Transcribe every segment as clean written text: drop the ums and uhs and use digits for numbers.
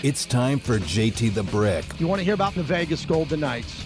It's time for JT the Brick. You want to hear about the Vegas Golden Knights?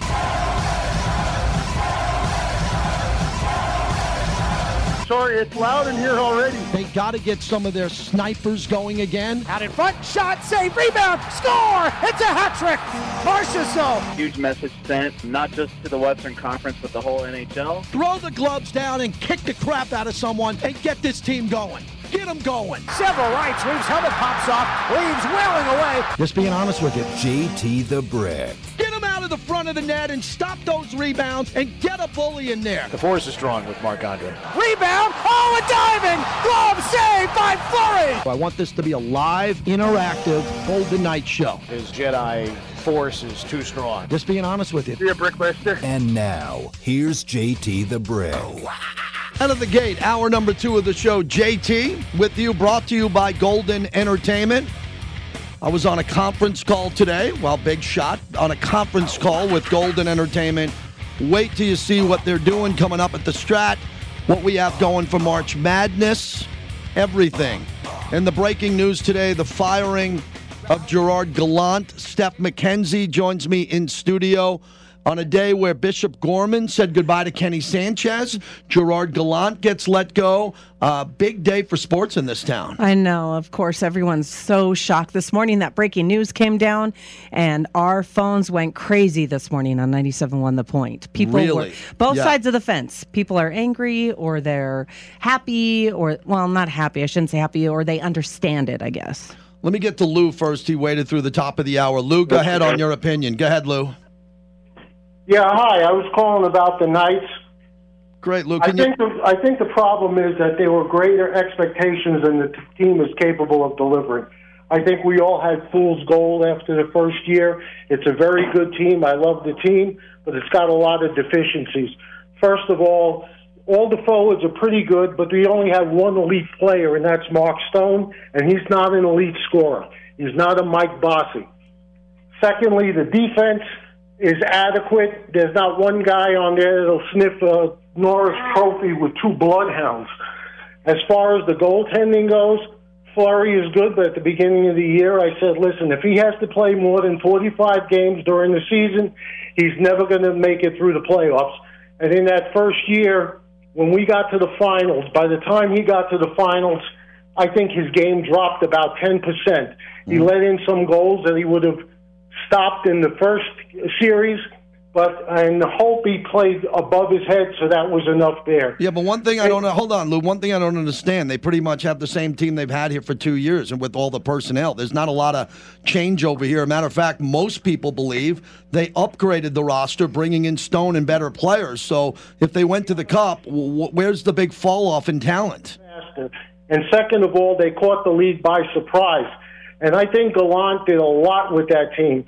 Sorry, it's loud in here already. They got to get some of their snipers going again. Out in front, shot, save, rebound, score! It's a hat trick! Marchessault. Huge message sent, not just to the Western Conference, but the whole NHL. Throw the gloves down and kick the crap out of someone and get this team going. Get them going. Several rights, Reeves' helmet pops off, Reeves wailing away. Just being honest with you. JT the Brick. Get them out of the front of the net and stop those rebounds and get a bully in there. The force is strong with Marc-Andre. Rebound, oh, a diving, glove saved by Fleury. I want this to be a live, interactive Golden Knights show. His Jedi force is too strong. Just being honest with you. See a Brickmaster. And now, here's JT the Brick. Out of the gate, hour number 2 of the show. JT with you, brought to you by Golden Entertainment. I was on a conference call today. Well, big shot. On a conference call with Golden Entertainment. Wait till you see what they're doing coming up at the Strat, what we have going for March Madness, everything. And the breaking news today, the firing of Gerard Gallant. Steph McKenzie joins me in studio on a day where Bishop Gorman said goodbye to Kenny Sanchez. Gerard Gallant gets let go. Big day for sports in this town. I know. Of course, everyone's so shocked. This morning, that breaking news came down, and our phones went crazy this morning on 97.1 The Point. People really? were both sides of the fence. People are angry, or they're happy, or, well, not happy. I shouldn't say happy, or they understand it, I guess. Let me get to Lou first. He waited through the top of the hour. Lou, go ahead on your opinion. Go ahead, Lou. Yeah, hi. I was calling about the Knights. Great, Lou. I think the problem is that there were greater expectations than the team is capable of delivering. I think we all had fool's gold after the first year. It's a very good team. I love the team, but it's got a lot of deficiencies. First of all the forwards are pretty good, but we only have one elite player, and that's Mark Stone, and he's not an elite scorer. He's not a Mike Bossy. Secondly, the defense is adequate. There's not one guy on there that'll sniff a Norris Trophy with 2 bloodhounds. As far as the goaltending goes, Fleury is good, but at the beginning of the year, I said, listen, if he has to play more than 45 games during the season, he's never going to make it through the playoffs. And in that first year, when we got to the finals, by the time he got to the finals, I think his game dropped about 10%. He let in some goals that he would have stopped in the first series, and hope he played above his head, so that was enough there. Yeah, but one thing I don't know. Hold on, Lou. One thing I don't understand. They pretty much have the same team they've had here for 2 years, and with all the personnel, there's not a lot of change over here. Matter of fact, most people believe they upgraded the roster, bringing in Stone and better players. So if they went to the Cup, where's the big fall off in talent? And second of all, they caught the league by surprise. And I think Gallant did a lot with that team.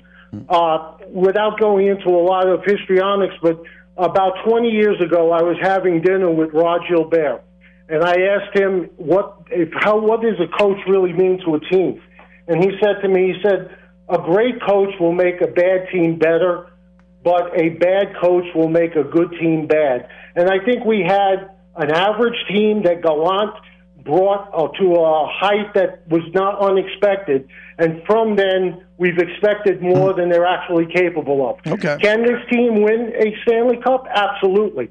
Without going into a lot of histrionics, but about 20 years ago, I was having dinner with Rod Gilbert, and I asked him, what does a coach really mean to a team? And he said to me, a great coach will make a bad team better, but a bad coach will make a good team bad. And I think we had an average team that Gallant brought to a height that was not unexpected. And from then, we've expected more than they're actually capable of. Okay. Can this team win a Stanley Cup? Absolutely.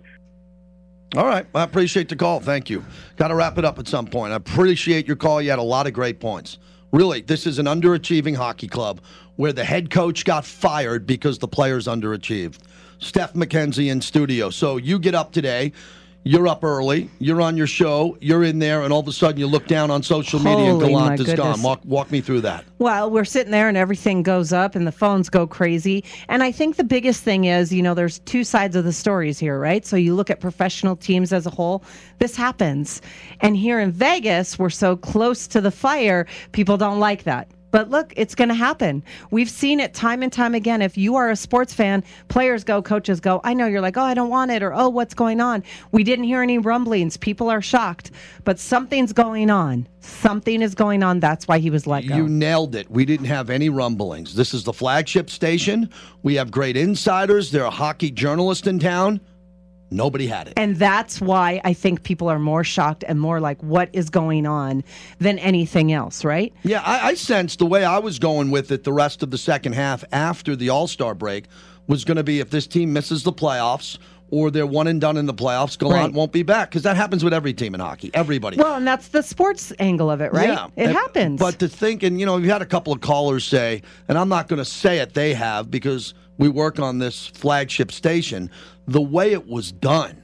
All right. I appreciate the call. Thank you. Got to wrap it up at some point. I appreciate your call. You had a lot of great points. Really, this is an underachieving hockey club where the head coach got fired because the players underachieved. Steph McKenzie in studio. So you get up today. You're up early, you're on your show, you're in there, and all of a sudden you look down on social media and Gallant is gone. Walk me through that. Well, we're sitting there and everything goes up and the phones go crazy. And I think the biggest thing is, there's 2 sides of the stories here, right? So you look at professional teams as a whole, this happens. And here in Vegas, we're so close to the fire, people don't like that. But look, it's going to happen. We've seen it time and time again. If you are a sports fan, players go, coaches go. I know you're like, oh, I don't want it, or oh, what's going on? We didn't hear any rumblings. People are shocked. But something's going on. Something is going on. That's why he was let go. You nailed it. We didn't have any rumblings. This is the flagship station. We have great insiders. There are hockey journalists in town. Nobody had it. And that's why I think people are more shocked and more like, what is going on than anything else, right? Yeah, I sensed the way I was going with it the rest of the second half after the All-Star break was going to be if this team misses the playoffs or they're one and done in the playoffs, Gallant won't be back. Because that happens with every team in hockey, everybody. Well, and that's the sports angle of it, right? Yeah. It happens. But to think, and you've had a couple of callers say, and I'm not going to say it, they have, because we work on this flagship station, the way it was done.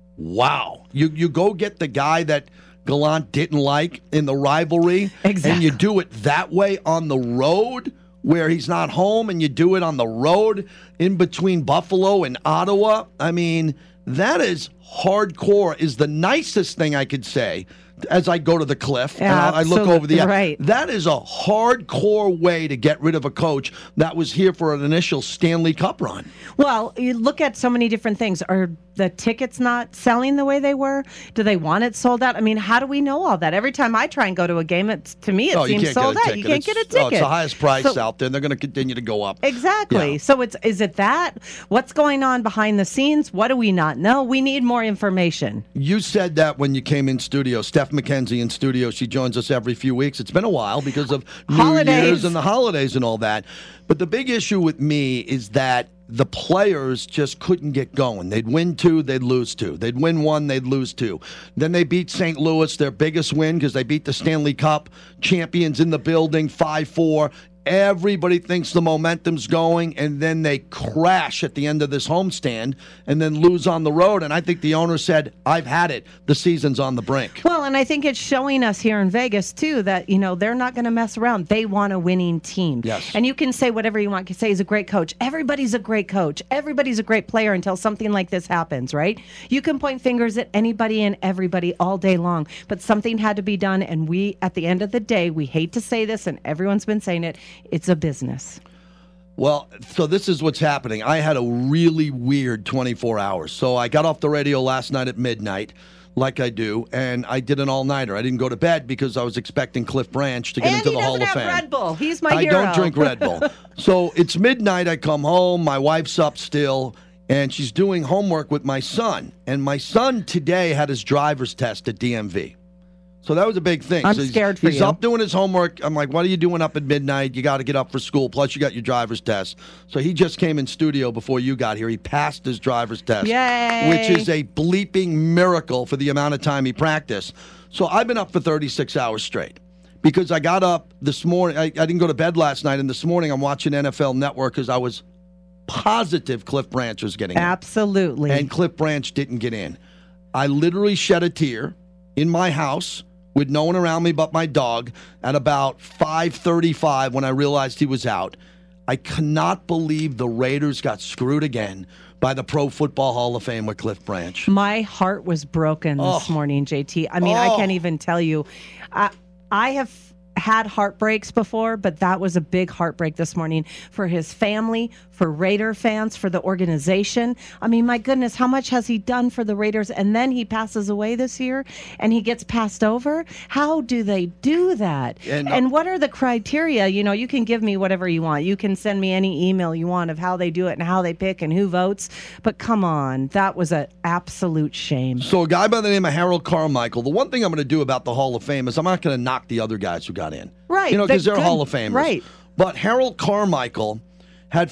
Wow. You go get the guy that Gallant didn't like in the rivalry, exactly. And you do it that way on the road where he's not home, and you do it on the road in between Buffalo and Ottawa. I mean, that is hardcore, is the nicest thing I could say as I go to the Cliff and I look over the right. That is a hardcore way to get rid of a coach that was here for an initial Stanley Cup run. Well, you look at so many different things. Are the tickets not selling the way they were? Do they want it sold out? I mean, how do we know all that? Every time I try and go to a game, to me it seems sold out. You can't get a ticket. It's the highest price out there, and they're going to continue to go up. Exactly. Yeah. So is it that? What's going on behind the scenes? What do we not know? We need more information. You said that when you came in studio. Steph McKenzie in studio. She joins us every few weeks. It's been a while because of New Year's and the holidays and all that. But the big issue with me is that the players just couldn't get going. They'd win 2, they'd lose 2. They'd win 1, they'd lose 2. Then they beat St. Louis, their biggest win, because they beat the Stanley Cup champions in the building 5-4. Everybody thinks the momentum's going, and then they crash at the end of this homestand and then lose on the road. And I think the owner said, I've had it. The season's on the brink. Well, and I think it's showing us here in Vegas, too, that, they're not going to mess around. They want a winning team. Yes. And you can say whatever you want. You can say he's a great coach. Everybody's a great coach. Everybody's a great player until something like this happens, right? You can point fingers at anybody and everybody all day long, but something had to be done. And we, at the end of the day, we hate to say this, and everyone's been saying it, it's a business. Well, so this is what's happening. I had a really weird 24 hours. So I got off the radio last night at midnight, like I do, and I did an all-nighter. I didn't go to bed because I was expecting Cliff Branch to get into the Hall of Fame. And he doesn't have Red Bull. He's my hero. I don't drink Red Bull. So it's midnight. I come home. My wife's up still, and she's doing homework with my son. And my son today had his driver's test at DMV. So that was a big thing. I'm scared for you. He's up doing his homework. I'm like, what are you doing up at midnight? You got to get up for school. Plus, you got your driver's test. So he just came in studio before you got here. He passed his driver's test. Yay! Which is a bleeping miracle for the amount of time he practiced. So I've been up for 36 hours straight because I got up this morning. I didn't go to bed last night, and this morning I'm watching NFL Network because I was positive Cliff Branch was getting in. Absolutely. And Cliff Branch didn't get in. I literally shed a tear in my house with no one around me but my dog at about 5:35 when I realized he was out. I cannot believe the Raiders got screwed again by the Pro Football Hall of Fame with Cliff Branch. My heart was broken this morning, JT. I mean, I can't even tell you. I have had heartbreaks before, but that was a big heartbreak this morning for his family, for Raider fans, for the organization. I mean, my goodness, how much has he done for the Raiders? And then he passes away this year and he gets passed over. How do they do that? And what are the criteria? You can give me whatever you want. You can send me any email you want of how they do it and how they pick and who votes. But come on, that was an absolute shame. So a guy by the name of Harold Carmichael, the one thing I'm going to do about the Hall of Fame is I'm not going to knock the other guys who got in. Right. Because they're Hall of Famers. Right. But Harold Carmichael had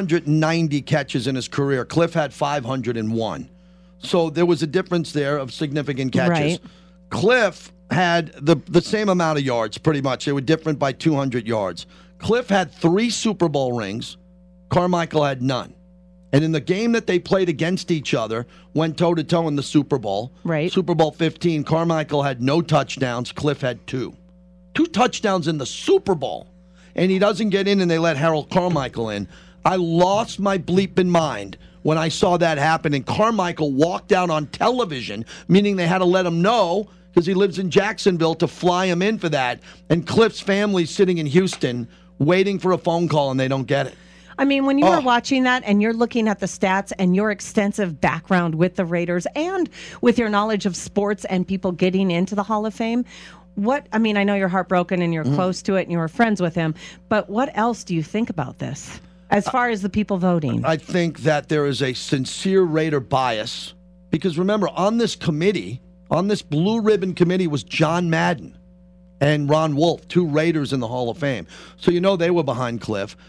590 catches in his career. Cliff had 501. So there was a difference there of significant catches. Right. Cliff had the same amount of yards, pretty much. They were different by 200 yards. Cliff had 3 Super Bowl rings. Carmichael had none. And in the game that they played against each other, went toe-to-toe in the Super Bowl. Right. Super Bowl 15, Carmichael had no touchdowns. Cliff had 2. 2 touchdowns in the Super Bowl. And he doesn't get in, and they let Harold Carmichael in. I lost my bleeping mind when I saw that happen. And Carmichael walked out on television, meaning they had to let him know, because he lives in Jacksonville, to fly him in for that. And Cliff's family's sitting in Houston waiting for a phone call, and they don't get it. I mean, when you were watching that and you're looking at the stats and your extensive background with the Raiders and with your knowledge of sports and people getting into the Hall of Fame, I know you're heartbroken and you're close to it and you were friends with him, but what else do you think about this as far as the people voting? I think that there is a sincere Raider bias Because remember, on this committee, on this blue ribbon committee was John Madden and Ron Wolf, 2 Raiders in the Hall of Fame. So you know they were behind Cliff.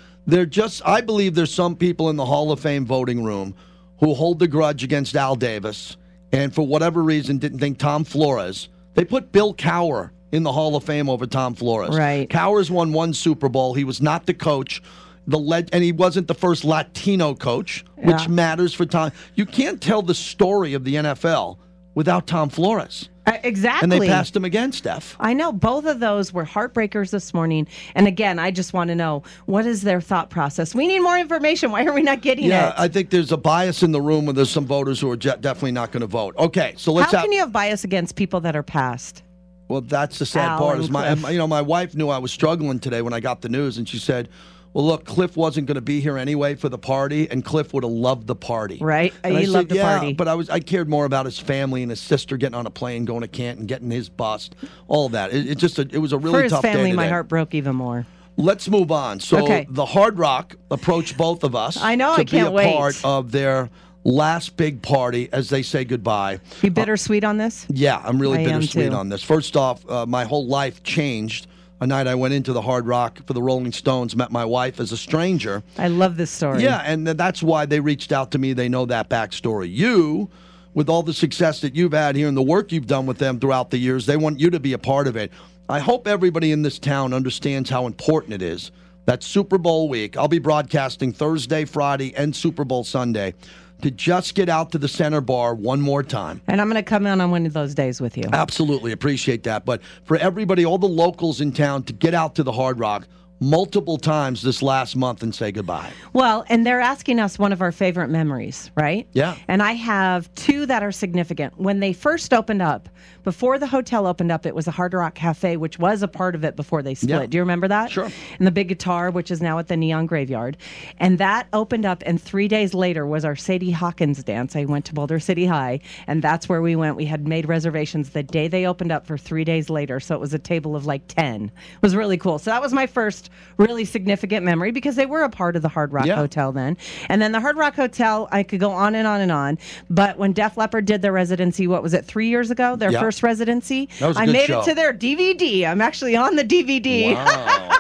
I believe there's some people in the Hall of Fame voting room who hold the grudge against Al Davis and for whatever reason didn't think Tom Flores. They put Bill Cowher in the Hall of Fame over Tom Flores. Right. Cowher's won 1 Super Bowl. He was not the coach. And he wasn't the first Latino coach, which matters for Tom. You can't tell the story of the NFL without Tom Flores. Exactly. And they passed him again, Steph. I know. Both of those were heartbreakers this morning. And again, I just want to know, what is their thought process? We need more information. Why are we not getting it? Yeah, I think there's a bias in the room where there's some voters who are definitely not going to vote. Okay, so let's How can you have bias against people that are passed? Well, that's the sad Al part. and Is Cliff. my wife knew I was struggling today when I got the news, and she said, well, look, Cliff wasn't going to be here anyway for the party, and Cliff would have loved the party. Right. And He I loved said, the party. But I cared more about his family and his sister getting on a plane, going to Canton, getting his bust, all of that. It was a really For his tough day family, my today. heart broke even more. Let's move on. So Okay. the Hard Rock approached both of us. I know, to I can't be a wait. part of their last big party as they say goodbye. You bittersweet on this? Yeah, I'm really I am bittersweet too. on this. First off, my whole life changed a night I went into the Hard Rock for the Rolling Stones, met my wife as a stranger. I love this story. Yeah, and that's why they reached out to me. They know that backstory. You, with all the success that you've had here and the work you've done with them throughout the years, they want you to be a part of it. I hope everybody in this town understands how important it is that Super Bowl week. I'll be broadcasting Thursday, Friday, and Super Bowl Sunday. To just get out to the Center Bar one more time. And I'm going to come in on one of those days with you. Absolutely. Appreciate that. But for everybody, all the locals in town, to get out to the Hard Rock multiple times this last month and say goodbye. Well, and they're asking us one of our favorite memories, right? Yeah. And I have 2 that are significant. When they first opened up, before the hotel opened up, it was a Hard Rock Cafe, which was a part of it before they split. Yeah. Do you remember that? Sure. And the Big Guitar, which is now at the Neon Graveyard. And that opened up, and 3 days later was our Sadie Hawkins dance. I went to Boulder City High, and that's where we went. We had made reservations the day they opened up for 3 days later, so it was a table of like 10. It was really cool. So that was my first really significant memory because they were a part of the Hard Rock Hotel then. And then the Hard Rock Hotel, I could go on and on and on. But when Def Leppard did their residency, what was it, 3 years ago? Their first residency? That was a I good made show. it to their DVD. I'm actually on the DVD. Wow.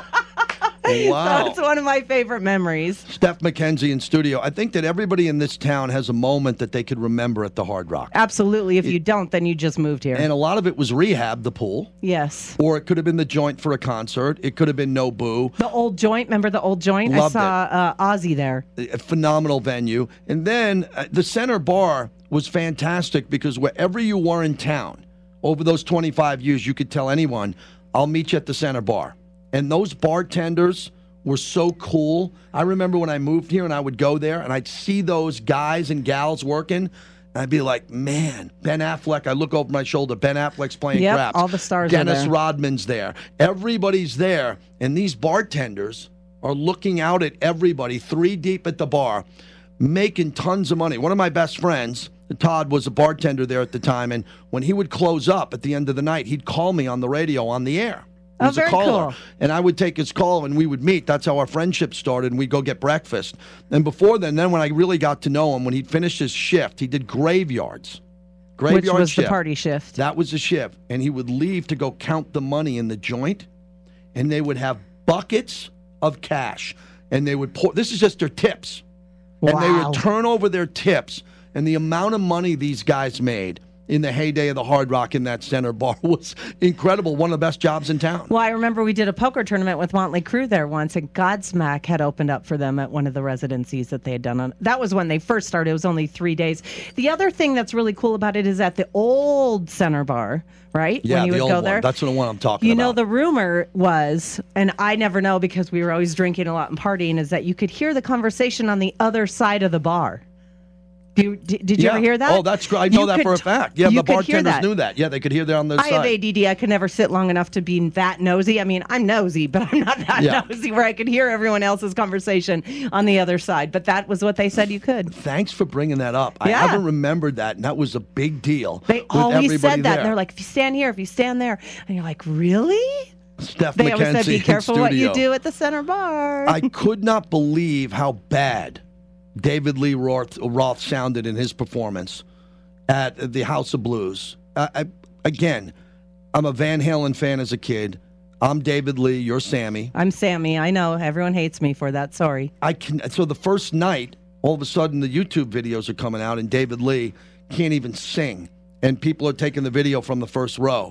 Wow. So it's one of my favorite memories. Steph McKenzie in studio. I think that everybody in this town has a moment that they could remember at the Hard Rock. Absolutely. If you don't, then you just moved here. And a lot of it was rehab, the pool. Yes. Or it could have been the joint for a concert. It could have been Nobu. The old joint. Remember the old joint? Loved I saw Ozzy there. A phenomenal venue. And then the Center Bar was fantastic because wherever you were in town, over those 25 years, you could tell anyone, I'll meet you at the Center Bar. And those bartenders were so cool. I remember when I moved here and I would go there and I'd see those guys and gals working. And I'd be like, man, Ben Affleck. I look over my shoulder. Ben Affleck's playing craps. All the stars are Dennis there. Rodman's there. Everybody's there. And these bartenders are looking out at everybody 3 deep at the bar, making tons of money. One of my best friends, Todd, was a bartender there at the time. And when he would close up at the end of the night, he'd call me on the radio on the air. He was very a caller. cool. And I would take his call and we would meet. That's how our friendship started. And we'd go get breakfast. And before then when I really got to know him, when he'd finished his shift, he did graveyards. Graveyard Which was shift. the party shift. That was the shift. And he would leave to go count the money in the joint. And they would have buckets of cash. And they would pour. This is just their tips. And they Wow. would turn over their tips. And the amount of money these guys made in the heyday of the Hard Rock in that Center Bar was incredible. One of the best jobs in town. Well, I remember we did a poker tournament with Motley Crue there once, and Godsmack had opened up for them at one of the residencies that they had done. That was when they first started. It was only 3 days. The other thing that's really cool about it is at the old Center Bar, right? Yeah, when you the would old go one. there. That's the one I'm talking You about. know, the rumor was, and I never know because we were always drinking a lot and partying, is that you could hear the conversation on the other side of the bar. Did you ever hear that? Oh, that's great. I know that for a fact. Yeah, you the could hear bartenders that. knew that. Yeah, they could hear that on the I side. have ADD. I could never sit long enough to be that nosy. I mean, I'm nosy, but I'm not that nosy where I could hear everyone else's conversation on the other side. But that was what they said you could. Thanks for bringing that up. I Yeah. haven't remembered that, and that was a big deal. They with always everybody said that. there. And they're like, if you stand here, if you stand there. And you're like, really? Steph They always said, McKenzie be in careful what you studio. do at the Center Bar. I could not believe how bad David Lee Roth sounded in his performance. at the House of Blues. Again, I'm a Van Halen fan as a kid. I'm David Lee. You're Sammy. I'm Sammy. I know. Everyone hates me for that. Sorry. So the first night, all of a sudden, the YouTube videos are coming out, and David Lee can't even sing. And people are taking the video from the first row.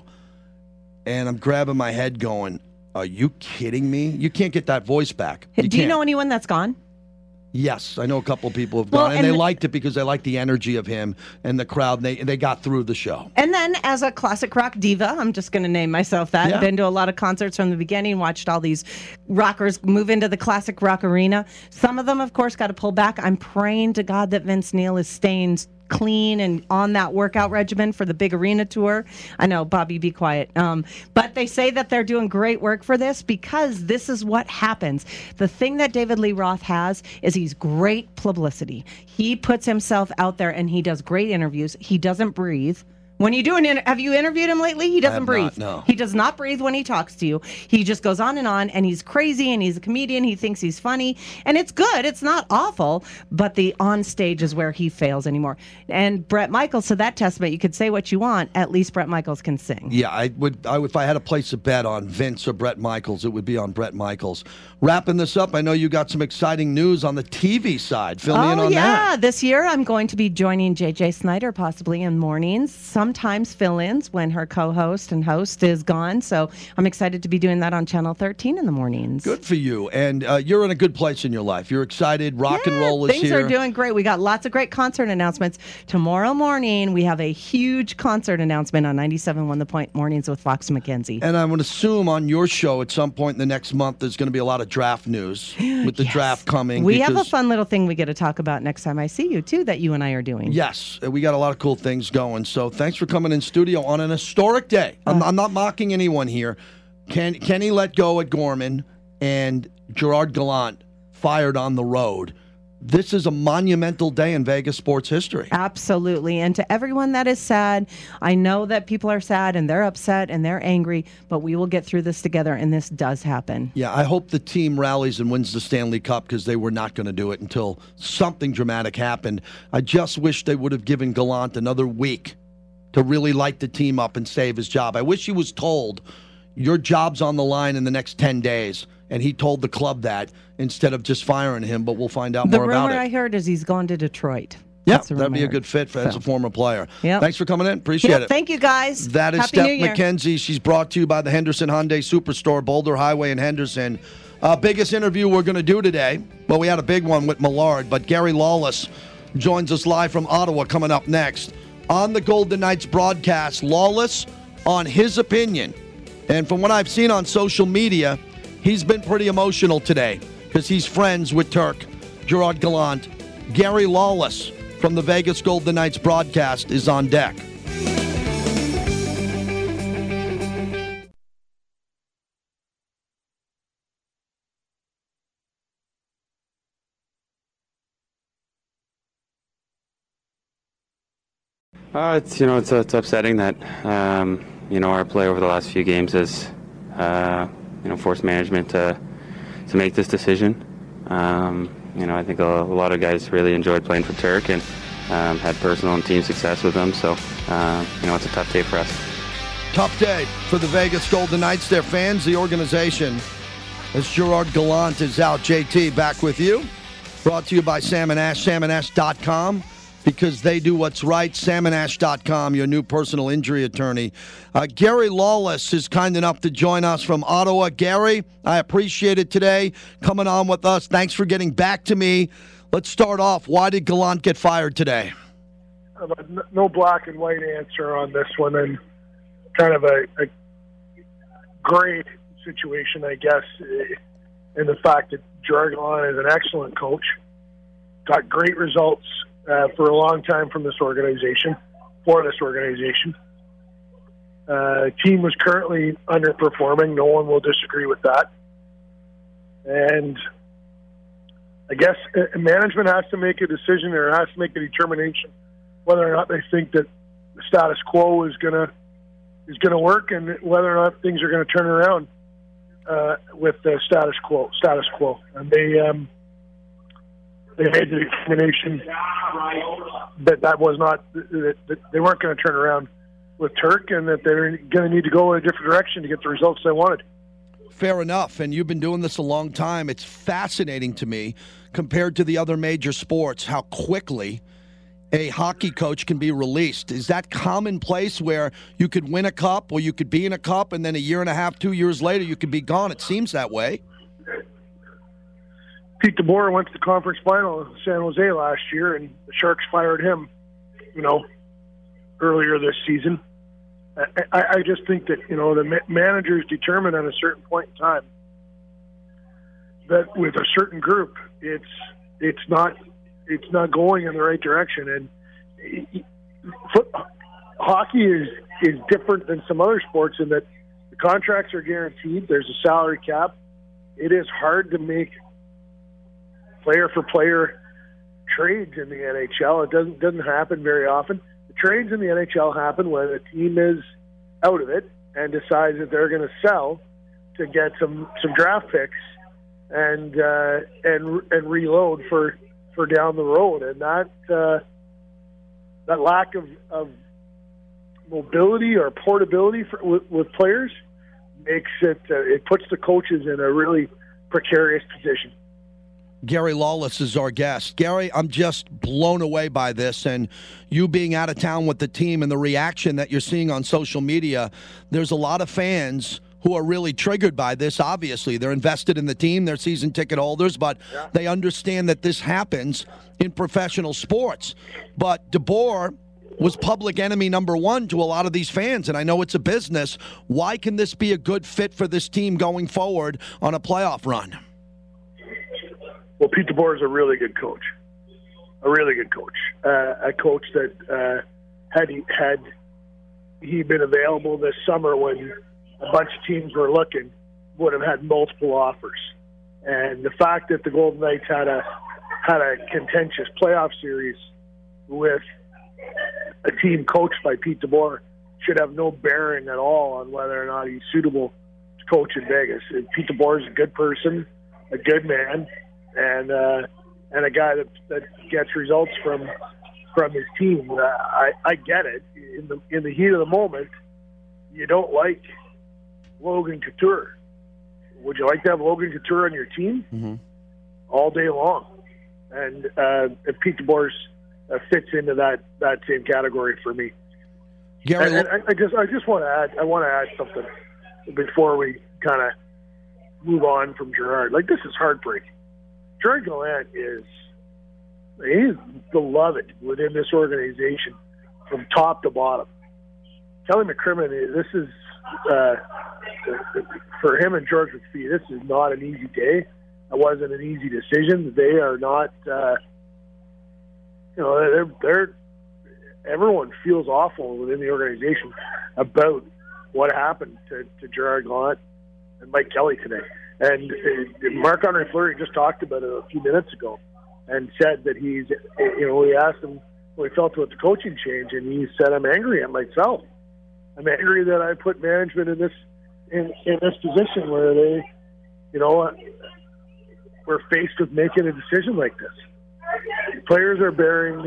And I'm grabbing my head going, are you kidding me? You can't get that voice back. Do you know anyone that's gone? Yes, I know a couple of people have gone, and they liked it because they liked the energy of him and the crowd. And they got through the show. And then, as a classic rock diva, I'm just going to name myself that. Yeah. Been to a lot of concerts from the beginning, watched all these rockers move into the classic rock arena. Some of them, of course, got to pull back. I'm praying to God that Vince Neil is staying clean and on that workout regimen for the big arena tour. I know, Bobby, be quiet. But they say that they're doing great work for this because this is what happens. The thing that David Lee Roth has is he's great publicity. He puts himself out there and he does great interviews. He doesn't breathe. When you do have you interviewed him lately? He doesn't breathe. No. He does not breathe when he talks to you. He just goes on, and he's crazy, and he's a comedian. He thinks he's funny, and it's good. It's not awful, but the on stage is where he fails anymore. And Bret Michaels, to that testament, you could say what you want. At least Bret Michaels can sing. Yeah, I would. If I had to place a bet on Vince or Bret Michaels, it would be on Bret Michaels. Wrapping this up, I know you got some exciting news on the TV side. Fill me in on that. This year I'm going to be joining JJ Snyder possibly in mornings, sometimes fill-ins when her co-host and host is gone. So I'm excited to be doing that on Channel 13 in the mornings. Good for you. And you're in a good place in your life. You're excited. Rock and roll is things here. Things are doing great. We got lots of great concert announcements. Tomorrow morning, we have a huge concert announcement on 97.1 The Point Mornings with Fox McKenzie. And I would assume on your show at some point in the next month, there's going to be a lot of draft news with the draft coming. We have a fun little thing we get to talk about next time I see you, too, that you and I are doing. Yes, we got a lot of cool things going. So thanks for coming in studio on an historic day. I'm not mocking anyone here. Kenny let go at Gorman and Gerard Gallant fired on the road. This is a monumental day in Vegas sports history. Absolutely. And to everyone that is sad, I know that people are sad and they're upset and they're angry, but we will get through this together, and this does happen. Yeah, I hope the team rallies and wins the Stanley Cup because they were not going to do it until something dramatic happened. I just wish they would have given Gallant another week to really light the team up and save his job. I wish he was told, your job's on the line in the next 10 days. And he told the club that instead of just firing him, but we'll find out more about it. The rumor I heard is he's gone to Detroit. Yeah, that'd be a good fit as a former player. Yep. Thanks for coming in. Appreciate it. Thank you, guys. That is Happy Steph New Year. McKenzie. She's brought to you by the Henderson Hyundai Superstore, Boulder Highway in Henderson. Biggest interview we're going to do today. Well, we had a big one with Millard, but Gary Lawless joins us live from Ottawa coming up next. On the Golden Knights broadcast, Lawless on his opinion. And from what I've seen on social media, he's been pretty emotional today because he's friends with Turk, Gerard Gallant. Gary Lawless from the Vegas Golden Knights broadcast is on deck. It's upsetting that our play over the last few games has forced management to make this decision. I think a lot of guys really enjoyed playing for Turk and had personal and team success with him. So it's a tough day for us. Tough day for the Vegas Golden Knights, their fans, the organization. As Gerard Gallant is out, JT back with you. Brought to you by Sam & Ash, SamandAsh.com. Because they do what's right. SamandAsh.com, your new personal injury attorney. Gary Lawless is kind enough to join us from Ottawa. Gary, I appreciate it today, coming on with us. Thanks for getting back to me. Let's start off. Why did Gallant get fired today? No black and white answer on this one, and kind of a gray situation, I guess, in the fact that Gerard Gallant is an excellent coach, got great results for a long time for this organization. Team was currently underperforming. No one will disagree with that. And I guess management has to make a decision or has to make a determination whether or not they think that the status quo is going to work and whether or not things are going to turn around with the status quo. And they made the determination that was not that they weren't going to turn around with Turk, and that they're going to need to go in a different direction to get the results they wanted. Fair enough, and you've been doing this a long time. It's fascinating to me, compared to the other major sports, how quickly a hockey coach can be released. Is that commonplace where you could win a cup or you could be in a cup and then a year and a half, 2 years later, you could be gone? It seems that way. Pete DeBoer went to the conference final in San Jose last year, and the Sharks fired him, earlier this season. I just think that, the managers determine at a certain point in time that with a certain group, it's not going in the right direction. And hockey is different than some other sports in that the contracts are guaranteed. There's a salary cap. It is hard to make player-for-player trades in the NHL. It doesn't happen very often. The trades in the NHL happen when a team is out of it and decides that they're going to sell to get some draft picks and reload for down the road. And that lack of mobility or portability with players makes it puts the coaches in a really precarious position. Gary Lawless is our guest. Gary, I'm just blown away by this, and you being out of town with the team and the reaction that you're seeing on social media. There's a lot of fans who are really triggered by this, obviously. They're invested in the team, they're season ticket holders, but they understand that this happens in professional sports. But DeBoer was public enemy number one to a lot of these fans, and I know it's a business. Why can this be a good fit for this team going forward on a playoff run? Well, Pete DeBoer is a really good coach, a coach that had he been available this summer when a bunch of teams were looking, would have had multiple offers. And the fact that the Golden Knights had a contentious playoff series with a team coached by Pete DeBoer should have no bearing at all on whether or not he's suitable to coach in Vegas. And Pete DeBoer is a good person, a good man, and a guy that gets results from his team. I get it. In the heat of the moment, you don't like Logan Couture. Would you like to have Logan Couture on your team? Mm-hmm. All day long? And Pete DeBoer fits into that same category for me. Gary, and I just want to add. I want to add something before we kind of move on from Gerard. Like, this is heartbreaking. Gerard Gallant he's beloved within this organization from top to bottom. Kelly McCrimmon, this is for him and George McPhee. This is not an easy day. It wasn't an easy decision. They are not. They're everyone feels awful within the organization about what happened to Gerard Gallant and Mike Kelly today. And Marc-Andre Fleury just talked about it a few minutes ago and said that we asked him what he felt about the coaching change, and he said, I'm angry at myself. I'm angry that I put management in this position where they, were faced with making a decision like this. Players are bearing,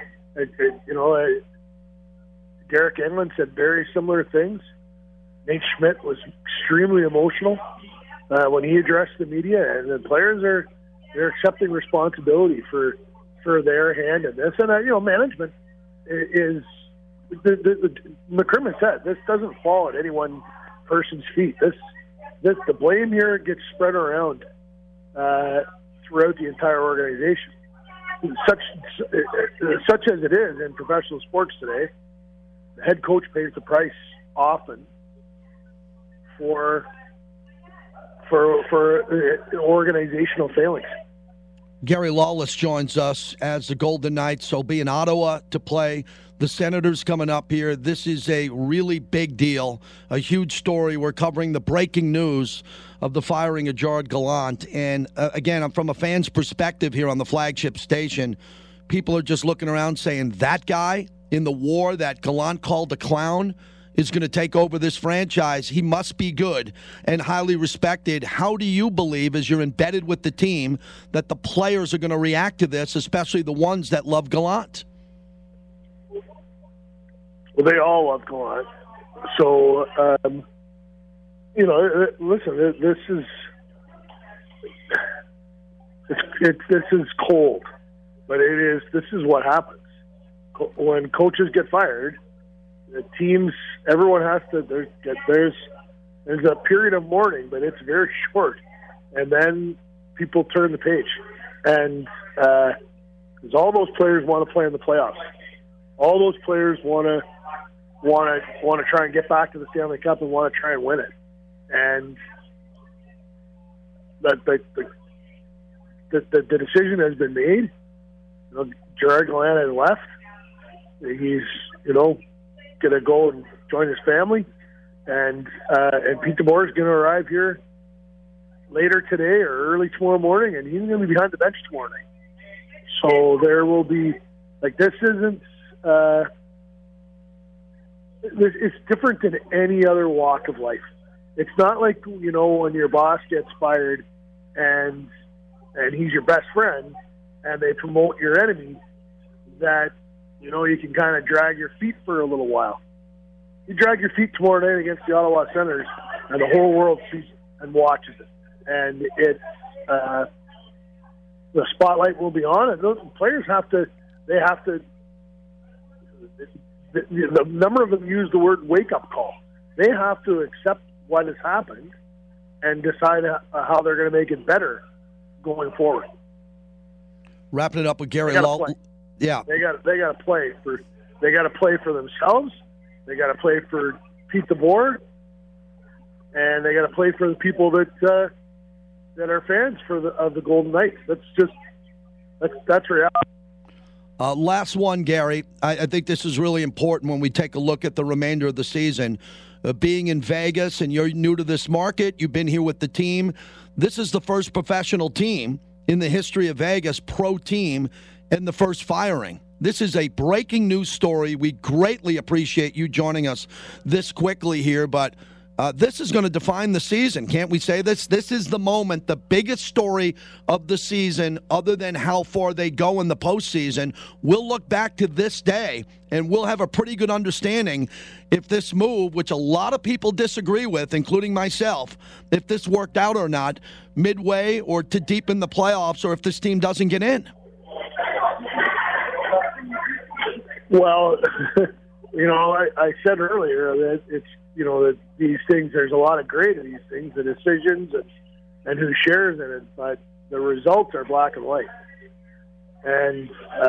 Derek Englund said very similar things. Nate Schmidt was extremely emotional when he addressed the media, and the players they're accepting responsibility for their hand in this. And management is McCrimmon said this doesn't fall at any one person's feet. The blame here gets spread around throughout the entire organization. Such as it is in professional sports today, the head coach pays the price often for organizational failings. Gary Lawless joins us as the Golden Knights will be in Ottawa to play the Senators coming up here. This is a really big deal, a huge story. We're covering the breaking news of the firing of Gerard Gallant. And again, from a fan's perspective here on the flagship station, people are just looking around saying that guy in the war that Gallant called a clown is going to take over this franchise. He must be good and highly respected. How do you believe, as you're embedded with the team, that the players are going to react to this, especially the ones that love Gallant? Well, they all love Gallant. So, listen, this is cold, but this is what happens. When coaches get fired, the teams, everyone has to, there's a period of mourning, but it's very short. And then people turn the page. And because all those players want to play in the playoffs. All those players want to try and get back to the Stanley Cup and want to try and win it. And the decision has been made. Gerard Gallant has left. He's, going to go and join his family, and Pete DeBoer is going to arrive here later today or early tomorrow morning, and he's going to be behind the bench tomorrow night. So there will be, this isn't, it's different than any other walk of life. It's not like, when your boss gets fired and he's your best friend and they promote your enemy, that you can kind of drag your feet for a little while. You drag your feet tomorrow night against the Ottawa Senators, and the whole world sees it and watches it. And it's the spotlight will be on, and those players have to. The number of them use the word wake-up call. They have to accept what has happened and decide how they're going to make it better going forward. Wrapping it up with Gary Law. Yeah, they got to play for themselves. They got to play for Pete DeBoer, and they got to play for the people that are fans of the Golden Knights. That's reality. Last one, Gary. I think this is really important when we take a look at the remainder of the season. Being in Vegas, and you're new to this market, you've been here with the team. This is the first professional team in the history of Vegas, pro team, and the first firing. This is a breaking news story. We greatly appreciate you joining us this quickly here, but this is going to define the season. Can't we say this? This is the moment, the biggest story of the season, other than how far they go in the postseason. We'll look back to this day, and we'll have a pretty good understanding if this move, which a lot of people disagree with, including myself, if this worked out or not, midway or to deep in the playoffs, or if this team doesn't get in. Well, I said earlier that it's, that these things, there's a lot of gray to these things, the decisions and who shares in it, but the results are black and white. And,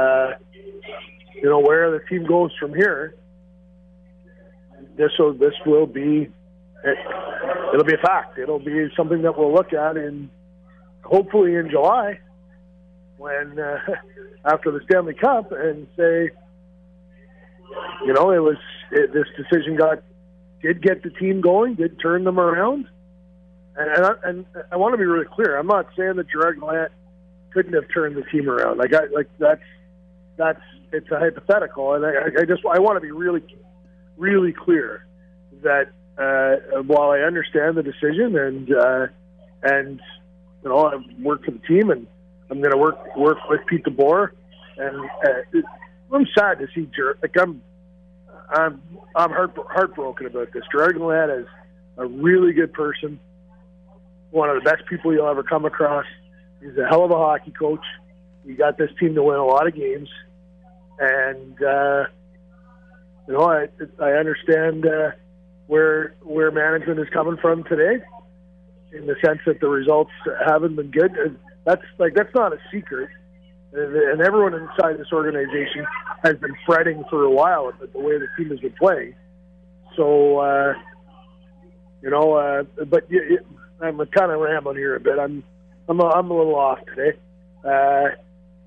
where the team goes from here, this will be, it'll be a fact. It'll be something that we'll look at hopefully in July, when, after the Stanley Cup, and say, this decision did get the team going, did turn them around. And I want to be really clear. I'm not saying that Gerard Gallant couldn't have turned the team around. It's a hypothetical. And I want to be really, really clear that while I understand the decision and I've worked for the team and I'm going to work with Pete DeBoer, and I'm sad to see Gerard. I'm heartbroken about this. Gerard Gallant is a really good person, one of the best people you'll ever come across. He's a hell of a hockey coach. He got this team to win a lot of games, and I understand where management is coming from today, in the sense that the results haven't been good. That's not a secret. And everyone inside this organization has been fretting for a while at the way the team has been playing. So, but I'm kind of rambling here a bit. I'm a little off today. I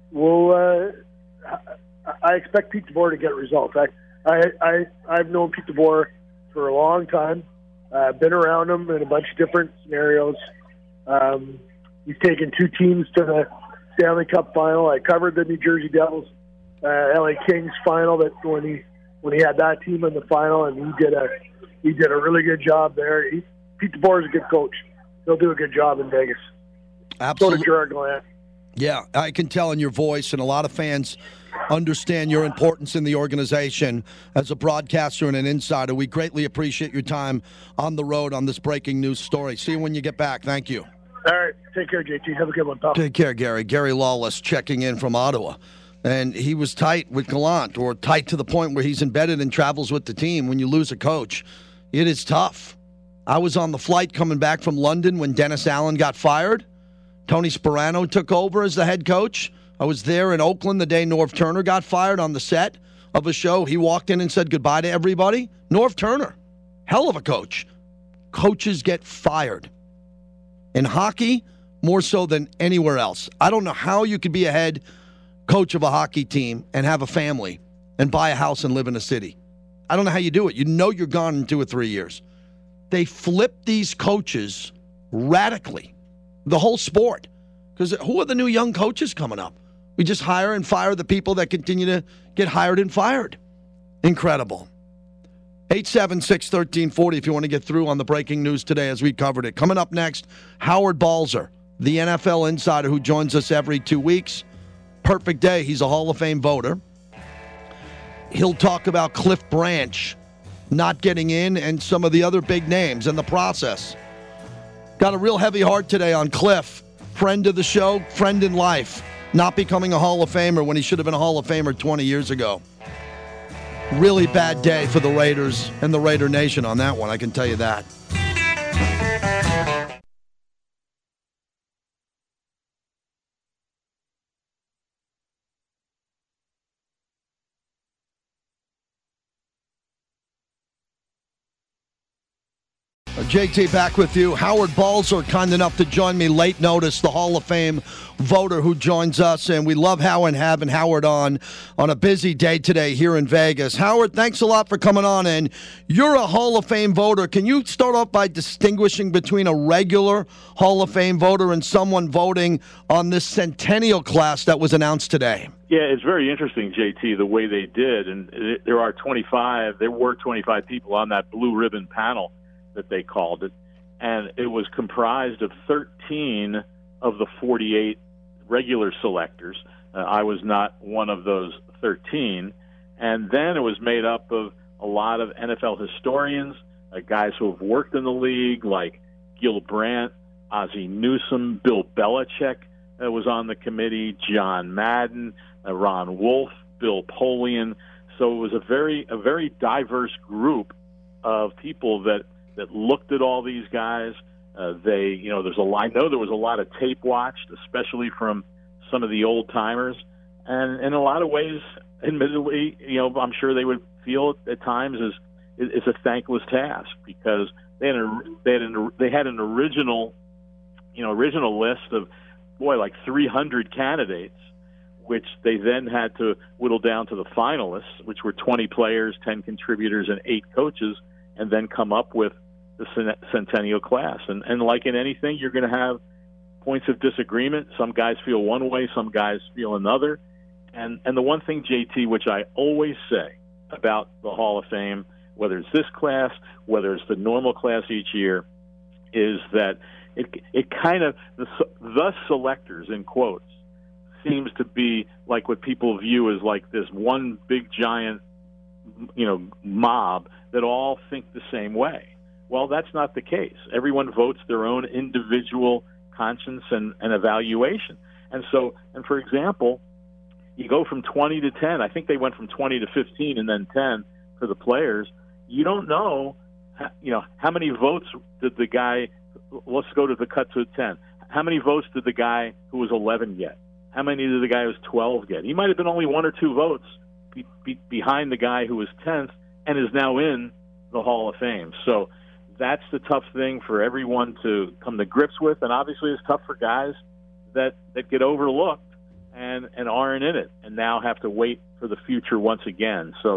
expect Pete DeBoer to get results. I've known Pete DeBoer for a long time. Been around him in a bunch of different scenarios. He's taken two teams to the Stanley Cup final. I covered the New Jersey Devils, LA Kings final that when when he had that team in the final, and he did a really good job there. Pete DeBoer is a good coach. He'll do a good job in Vegas. Absolutely. So did Gerard Gallant. Yeah, I can tell in your voice, and a lot of fans understand your importance in the organization as a broadcaster and an insider. We greatly appreciate your time on the road on this breaking news story. See you when you get back. Thank you. All right. Take care, JT. Have a good one, pal. Take care, Gary. Gary Lawless checking in from Ottawa. And he was tight with Gallant, or tight to the point where he's embedded and travels with the team. When you lose a coach, it is tough. I was on the flight coming back from London when Dennis Allen got fired. Tony Sperano took over as the head coach. I was there in Oakland the day Norv Turner got fired on the set of a show. He walked in and said goodbye to everybody. Norv Turner, hell of a coach. Coaches get fired. In hockey, more so than anywhere else. I don't know how you could be a head coach of a hockey team and have a family and buy a house and live in a city. I don't know how you do it. You know you're gone in 2 or 3 years. They flip these coaches radically. The whole sport. Because who are the new young coaches coming up? We just hire and fire the people that continue to get hired and fired. Incredible. 876-1340 if you want to get through on the breaking news today as we covered it. Coming up next, Howard Balzer, the NFL insider who joins us every 2 weeks. Perfect day. He's a Hall of Fame voter. He'll talk about Cliff Branch not getting in and some of the other big names and the process. Got a real heavy heart today on Cliff. Friend of the show, friend in life. Not becoming a Hall of Famer when he should have been a Hall of Famer 20 years ago. Really bad day for the Raiders and the Raider Nation on that one, I can tell you that. JT back with you. Howard Balzer, kind enough to join me late notice, the Hall of Fame voter who joins us, and we love having Howard on a busy day today here in Vegas. Howard, thanks a lot for coming on, and you're a Hall of Fame voter. Can you start off by distinguishing between a regular Hall of Fame voter and someone voting on this centennial class that was announced today? Yeah, it's very interesting, JT, the way they did, and there were 25 people on that blue ribbon panel that they called it, and it was comprised of 13 of the 48 regular selectors. I was not one of those 13. And then it was made up of a lot of NFL historians, guys who have worked in the league, like Gil Brandt, Ozzie Newsome, Bill Belichick was on the committee, John Madden, Ron Wolf, Bill Polian. So it was a very diverse group of people that looked at all these guys. I know there was a lot of tape watched, especially from some of the old timers, and in a lot of ways, admittedly, I'm sure they would feel at times as it's a thankless task because they had an original list of like 300 candidates, which they then had to whittle down to the finalists, which were 20 players, 10 contributors, and 8 coaches, and then come up with the centennial class. And like in anything, you're going to have points of disagreement. Some guys feel one way, some guys feel another. And the one thing, JT, which I always say about the Hall of Fame, whether it's this class, whether it's the normal class each year, is that it kind of, the selectors, in quotes, seems to be like what people view as like this one big giant, mob that all think the same way. Well, that's not the case. Everyone votes their own individual conscience and evaluation. And for example, you go from 20 to 10. I think they went from 20 to 15 and then 10 for the players. You don't know, how many votes did the guy, let's go to the cut to 10. How many votes did the guy who was 11 get? How many did the guy who was 12 get? He might have been only 1 or 2 votes behind the guy who was 10th and is now in the Hall of Fame. So that's the tough thing for everyone to come to grips with, and obviously it's tough for guys that get overlooked and aren't in it and now have to wait for the future once again. So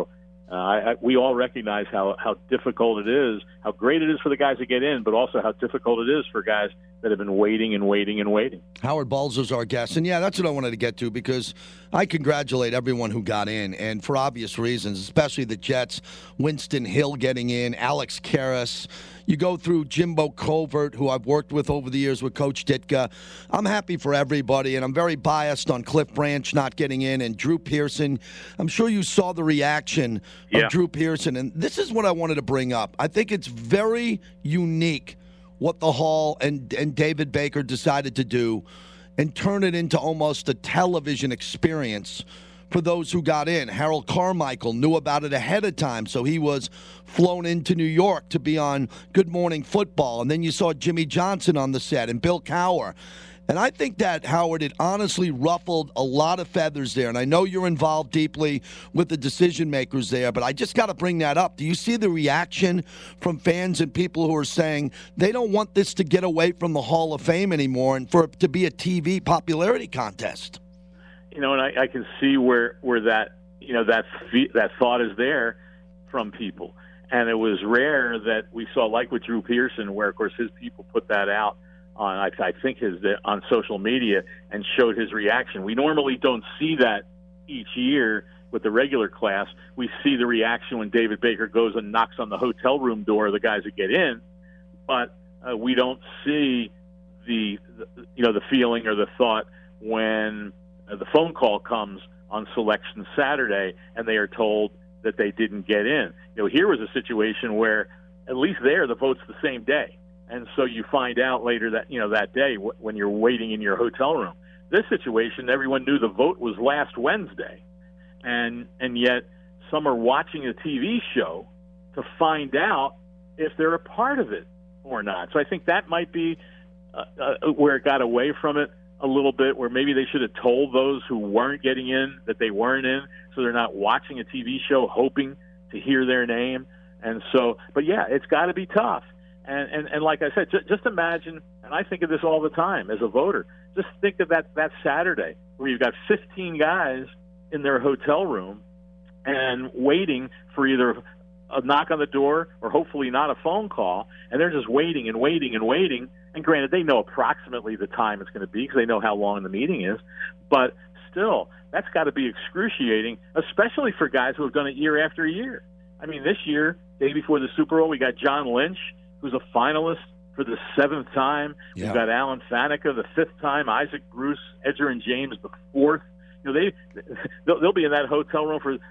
We all recognize how difficult it is, how great it is for the guys to get in, but also how difficult it is for guys that have been waiting and waiting and waiting. Howard Balzer's our guest. And, yeah, that's what I wanted to get to because I congratulate everyone who got in, and for obvious reasons, especially the Jets, Winston Hill getting in, Alex Karras. You go through Jimbo Covert, who I've worked with over the years with Coach Ditka. I'm happy for everybody, and I'm very biased on Cliff Branch not getting in and Drew Pearson. I'm sure you saw the reaction of Drew Pearson, and this is what I wanted to bring up. I think it's very unique what the Hall and David Baker decided to do and turn it into almost a television experience for those who got in. Harold Carmichael knew about it ahead of time, so he was flown into New York to be on Good Morning Football. And then you saw Jimmy Johnson on the set and Bill Cowher. And I think that, Howard, it honestly ruffled a lot of feathers there. And I know you're involved deeply with the decision makers there, but I just got to bring that up. Do you see the reaction from fans and people who are saying they don't want this to get away from the Hall of Fame anymore and for it to be a TV popularity contest? You know, and I can see where that, you know, that thought is there from people. And it was rare that we saw, like with Drew Pearson, where, of course, his people put that out on, I think, on social media and showed his reaction. We normally don't see that each year with the regular class. We see the reaction when David Baker goes and knocks on the hotel room door of the guys that get in, but we don't see the feeling or the thought when the phone call comes on Selection Saturday and they are told that they didn't get in. You know, here was a situation where at least there the vote's the same day. And so you find out later that, you know, that day when you're waiting in your hotel room. This situation, everyone knew the vote was last Wednesday. And yet some are watching a TV show to find out if they're a part of it or not. So I think that might be where it got away from it a little bit, where maybe they should have told those who weren't getting in that they weren't in, so they're not watching a TV show hoping to hear their name. And so, but yeah, it's got to be tough. And like I said, just imagine, and I think of this all the time as a voter, just think of that Saturday where you've got 15 guys in their hotel room and waiting for either a knock on the door or hopefully not a phone call, and they're just waiting and waiting and waiting. And granted, they know approximately the time it's going to be because they know how long the meeting is. But still, that's got to be excruciating, especially for guys who have done it year after year. I mean, this year, day before the Super Bowl, we got John Lynch, who's a finalist for the 7th time. Yeah. We've got Alan Faneca the 5th time, Isaac Bruce, Edgerrin James the 4th. You know, they'll be in that hotel room for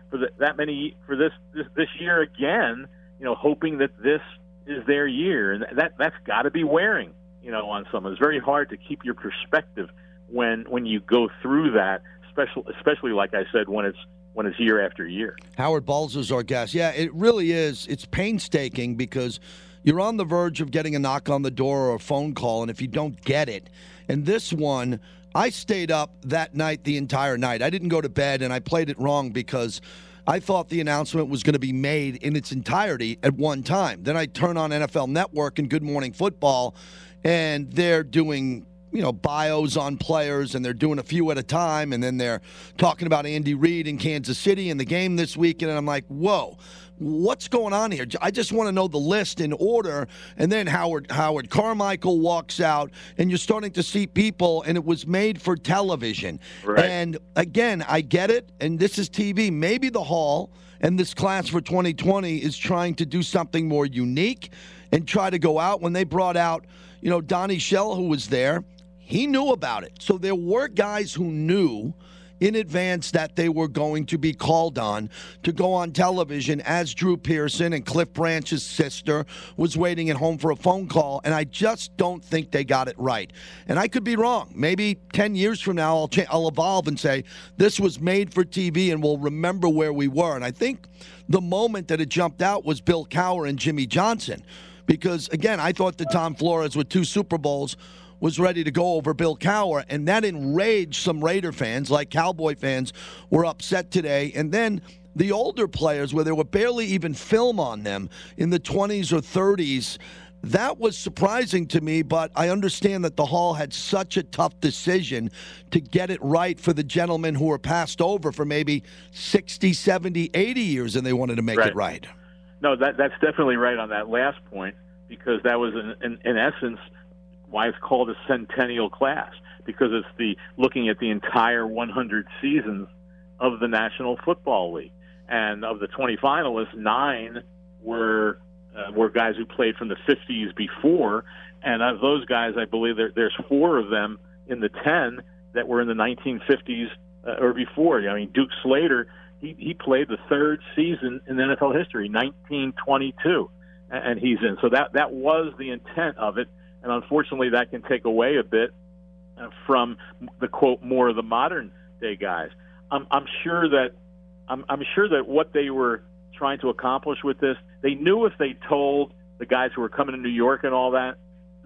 this year again. You know, hoping that this is their year, and that's got to be wearing, you know, on someone. It's very hard to keep your perspective when you go through that, especially like I said, when it's year after year. Howard Balzer's our guest. Yeah, it really is. It's painstaking because you're on the verge of getting a knock on the door or a phone call, and if you don't get it, and this one, I stayed up that night the entire night. I didn't go to bed, and I played it wrong because I thought the announcement was going to be made in its entirety at one time. Then I turn on NFL Network and Good Morning Football, and they're doing, you know, bios on players, and they're doing a few at a time, and then they're talking about Andy Reid in Kansas City and the game this weekend, and I'm like, whoa, what's going on here? I just want to know the list in order. And then Howard Carmichael walks out, and you're starting to see people, and it was made for television. Right. And again, I get it, and this is TV. Maybe the Hall and this class for 2020 is trying to do something more unique and try to go out. When they brought out, you know, Donnie Shell, who was there, he knew about it. So there were guys who knew in advance that they were going to be called on to go on television, as Drew Pearson and Cliff Branch's sister was waiting at home for a phone call, and I just don't think they got it right. And I could be wrong. Maybe 10 years from now I'll evolve and say this was made for TV and we'll remember where we were. And I think the moment that it jumped out was Bill Cowher and Jimmy Johnson, because, again, I thought that Tom Flores with 2 Super Bowls was ready to go over Bill Cowher, and that enraged some Raider fans, like Cowboy fans, were upset today. And then the older players, where there were barely even film on them in the 20s or 30s, That was surprising to me, but I understand that the Hall had such a tough decision to get it right for the gentlemen who were passed over for maybe 60, 70, 80 years, and they wanted to make it right. No, that's definitely right on that last point, because that was, in essence, why it's called a centennial class, because it's looking at the entire 100 seasons of the National Football League. And of the 20 finalists, 9 were guys who played from the 50s before, and of those guys, I believe there's 4 of them in the 10 that were in the 1950s or before. I mean, Duke Slater, he played the 3rd season in NFL history, 1922, and he's in. So that was the intent of it, and unfortunately, that can take away a bit from the quote more of the modern day guys. I'm sure that what they were trying to accomplish with this, they knew if they told the guys who were coming to New York and all that,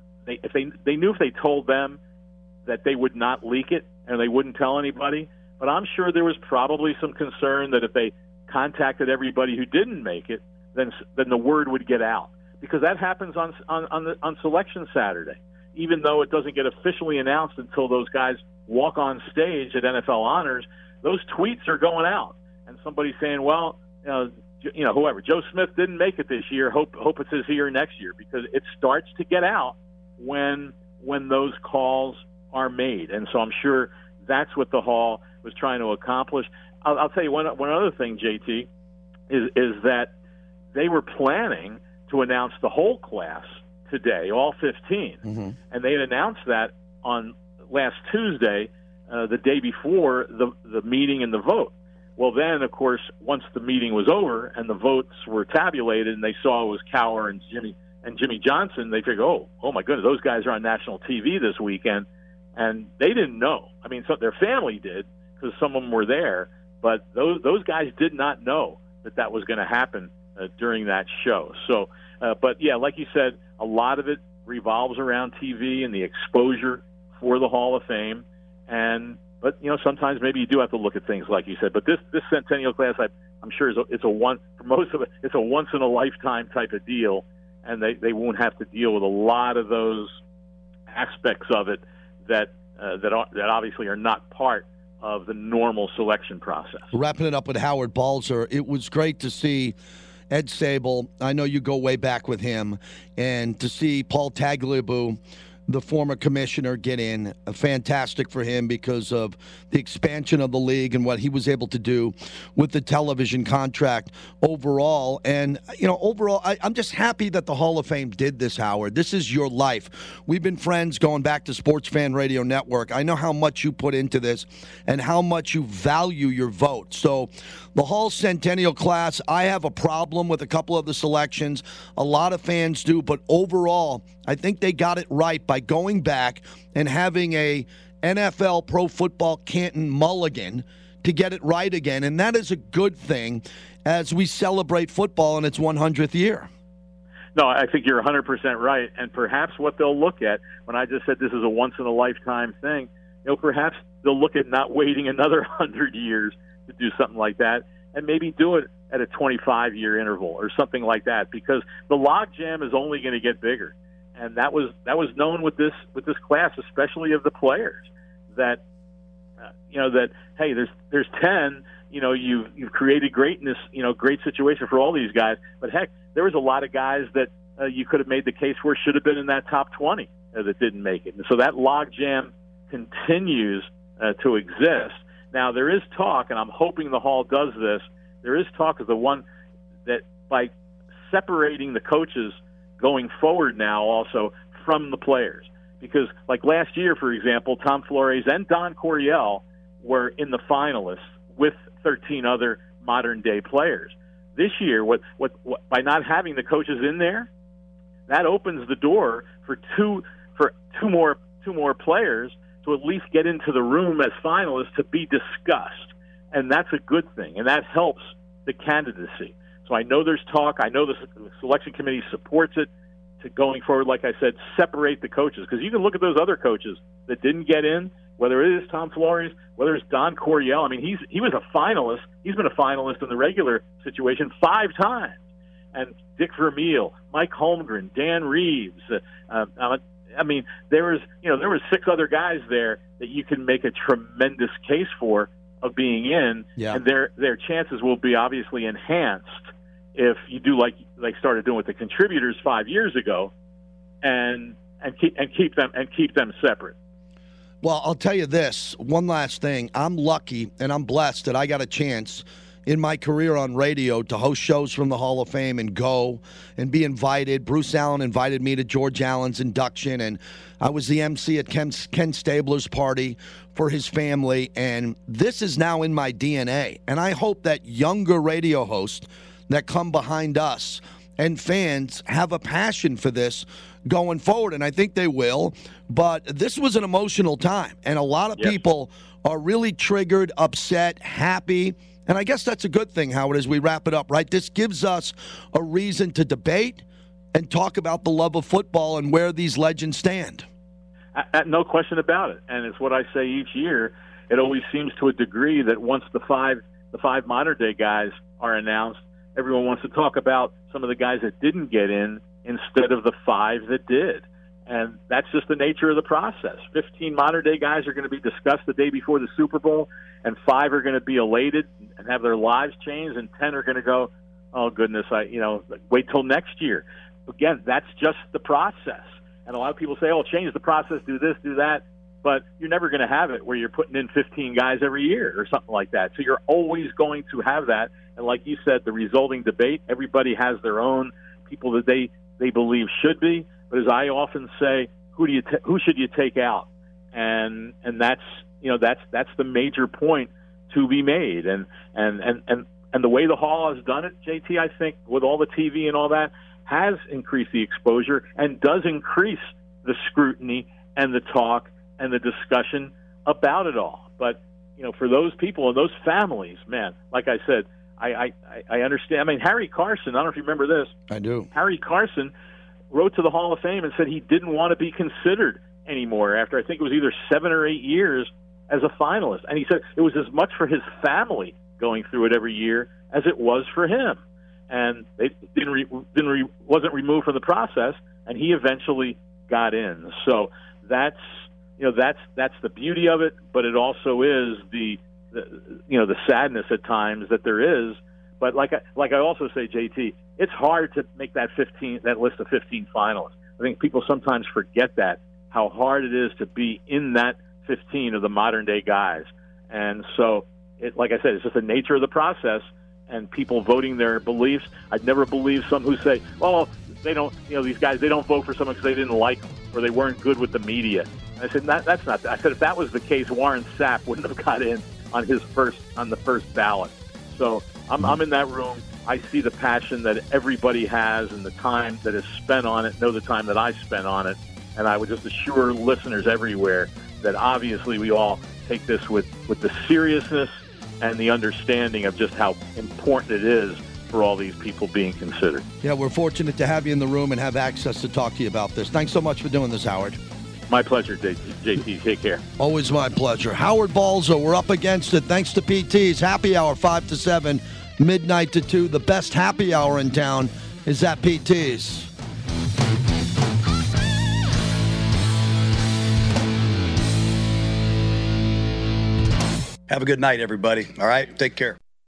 they knew if they told them that they would not leak it and they wouldn't tell anybody. But I'm sure there was probably some concern that if they contacted everybody who didn't make it, then the word would get out, because that happens on Selection Saturday. Even though it doesn't get officially announced until those guys walk on stage at NFL Honors, those tweets are going out, and somebody's saying, well, whoever, Joe Smith didn't make it this year, hope it's his year next year, because it starts to get out when those calls are made. And so I'm sure that's what the Hall was trying to accomplish. I'll tell you one other thing, JT, is that they were planning to announce the whole class today, all 15, and they had announced that on last Tuesday, the day before the meeting and the vote. Well, then, of course, once the meeting was over and the votes were tabulated and they saw it was Cowher and Jimmy Johnson, they figured, oh my goodness, those guys are on national TV this weekend, and they didn't know. I mean, so their family did, because some of them were there, but those guys did not know that was going to happen during that show. So, but yeah, like you said, a lot of it revolves around TV and the exposure for the Hall of Fame, but sometimes maybe you do have to look at things like you said. But this centennial class, I'm sure it's for most of it, it's a once in a lifetime type of deal, and they won't have to deal with a lot of those aspects of it that obviously are not part of the normal selection process. Wrapping it up with Howard Balzer, it was great to see Ed Sable. I know you go way back with him, and to see Paul Tagliabue, the former commissioner, get in. Fantastic for him because of the expansion of the league and what he was able to do with the television contract overall. And, overall, I'm just happy that the Hall of Fame did this, Howard. This is your life. We've been friends going back to Sports Fan Radio Network. I know how much you put into this and how much you value your vote. So the Hall Centennial class, I have a problem with a couple of the selections. A lot of fans do, but overall, I think they got it right by going back and having a NFL Pro Football Canton mulligan to get it right again. And that is a good thing as we celebrate football in its 100th year. No, I think you're 100% right. And perhaps what they'll look at, when I just said this is a once-in-a-lifetime thing, perhaps they'll look at not waiting another 100 years to do something like that, and maybe do it at a 25-year interval or something like that, because the logjam is only going to get bigger. And that was known with this class, especially of the players, that hey, there's 10. You've created greatness, great situation for all these guys. But heck, there was a lot of guys that you could have made the case for should have been in that top 20 that didn't make it. And so that logjam continues to exist. Now there is talk, and I'm hoping the Hall does this. There is talk of the one that by separating the coaches going forward now also from the players. Because like last year, for example, Tom Flores and Don Coryell were in the finalists with 13 other modern-day players. This year, what by not having the coaches in there, that opens the door for two more players to at least get into the room as finalists to be discussed. And that's a good thing, and that helps the candidacy. So I know there's talk. I know the selection committee supports it to going forward, like I said, separate the coaches. Because you can look at those other coaches that didn't get in, whether it is Tom Flores, whether it's Don Coryell. I mean, he was a finalist. He's been a finalist in the regular situation 5 times. and Dick Vermeil, Mike Holmgren, Dan Reeves. I mean, there was 6 other guys there that you can make a tremendous case for of being in, and their chances will be obviously enhanced if you do like they started doing with the contributors 5 years ago, and keep them separate. Well, I'll tell you this, one last thing. I'm lucky and I'm blessed that I got a chance in my career on radio to host shows from the Hall of Fame and go and be invited. Bruce Allen invited me to George Allen's induction, and I was the MC at Ken Stabler's party for his family, and this is now in my DNA. And I hope that younger radio hosts that come behind us and fans have a passion for this going forward, and I think they will. But this was an emotional time, and a lot of people are really triggered, upset, happy. And I guess that's a good thing, Howard, as we wrap it up, right? This gives us a reason to debate and talk about the love of football and where these legends stand. No question about it. And it's what I say each year. It always seems to a degree that once the five modern-day guys are announced, everyone wants to talk about some of the guys that didn't get in instead of the 5 that did. And that's just the nature of the process. 15 modern-day guys are going to be discussed the day before the Super Bowl, and 5 are going to be elated and have their lives changed, and 10 are going to go, oh, goodness, wait till next year. Again, that's just the process. And a lot of people say, oh, change the process, do this, do that. But you're never going to have it where you're putting in 15 guys every year or something like that. So you're always going to have that. And like you said, the resulting debate, everybody has their own people that they believe should be. But as I often say, who should you take out? And that's the major point to be made. And the way the Hall has done it, JT, I think with all the TV and all that, has increased the exposure and does increase the scrutiny and the talk and the discussion about it all. But for those people and those families, man, like I said, I understand. I mean, Harry Carson, I don't know if you remember this. I do. Harry Carson wrote to the Hall of Fame and said he didn't want to be considered anymore after I think it was either 7 or 8 years as a finalist. And he said it was as much for his family going through it every year as it was for him. And it wasn't removed from the process, and he eventually got in. So that's the beauty of it, but it also is the sadness at times that there is. But like I also say, JT, it's hard to make that list of 15 finalists. I think people sometimes forget that, how hard it is to be in that 15 of the modern day guys. And so, like I said, it's just the nature of the process and people voting their beliefs. I'd never believe some who say, well, they don't, these guys, they don't vote for someone because they didn't like them or they weren't good with the media. And I said, that's not that. I said, if that was the case, Warren Sapp wouldn't have got in on the first ballot. So I'm in that room. I see the passion that everybody has and the time that is spent on it, know the time that I spent on it. And I would just assure listeners everywhere that obviously we all take this with the seriousness and the understanding of just how important it is for all these people being considered. Yeah, we're fortunate to have you in the room and have access to talk to you about this. Thanks so much for doing this, Howard. My pleasure, JT. Take care. Always my pleasure. Howard Balzo, we're up against it. Thanks to PT's Happy Hour 5 to 7, midnight to 2. The best happy hour in town is at PT's. Have a good night, everybody. All right? Take care.